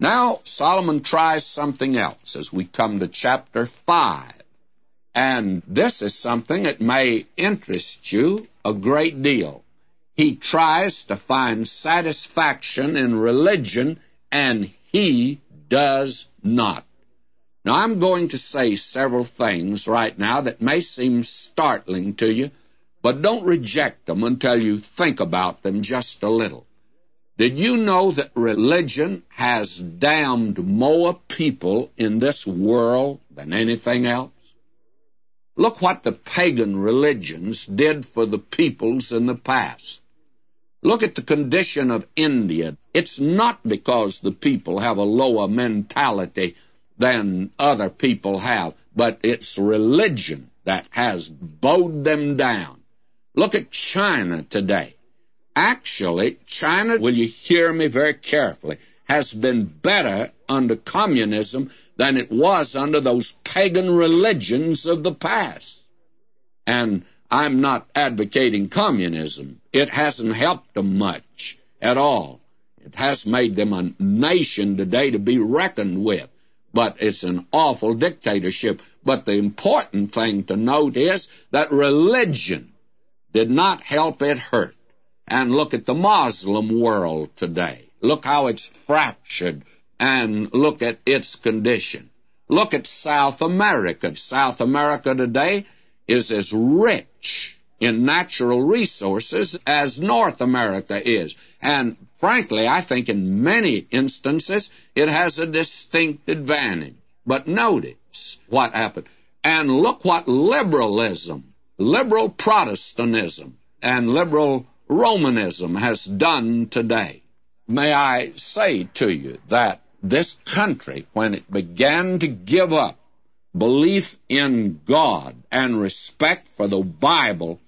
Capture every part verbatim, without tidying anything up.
Now, Solomon tries something else as we come to chapter five. And this is something that may interest you a great deal. He tries to find satisfaction in religion, and he does not. Now, I'm going to say several things right now that may seem startling to you, but don't reject them until you think about them just a little. Did you know that religion has damned more people in this world than anything else? Look what the pagan religions did for the peoples in the past. Look at the condition of India. It's not because the people have a lower mentality than other people have, but it's religion that has bowed them down. Look at China today. Actually, China, will you hear me very carefully, has been better under communism than it was under those pagan religions of the past. And I'm not advocating communism. It hasn't helped them much at all. It has made them a nation today to be reckoned with, but it's an awful dictatorship. But the important thing to note is that religion did not help, it hurt. And look at the Muslim world today. Look how it's fractured, and look at its condition. Look at South America. South America today is as rich in natural resources as North America is. And frankly, I think in many instances it has a distinct advantage. But notice what happened. And look what liberalism, liberal Protestantism, and liberal Romanism has done today. May I say to you that this country, when it began to give up belief in God and respect for the Bible,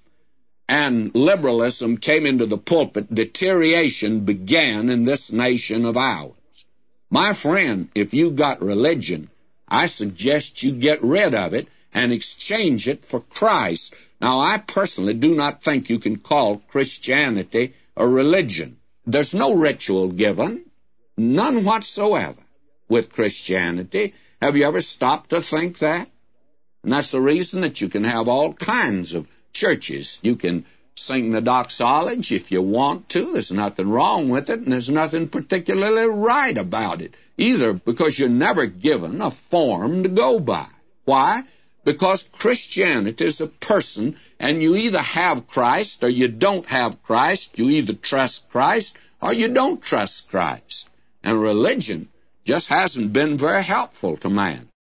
and liberalism came into the pulpit, deterioration began in this nation of ours. My friend, if you got religion, I suggest you get rid of it and exchange it for Christ. Now, I personally do not think you can call Christianity a religion. There's no ritual given, none whatsoever, with Christianity. Have you ever stopped to think that? And that's the reason that you can have all kinds of churches. You can sing the doxology if you want to. There's nothing wrong with it, and there's nothing particularly right about it either, because you're never given a form to go by. Why? Because Christianity is a person, and you either have Christ or you don't have Christ. You either trust Christ or you don't trust Christ. And religion just hasn't been very helpful to man.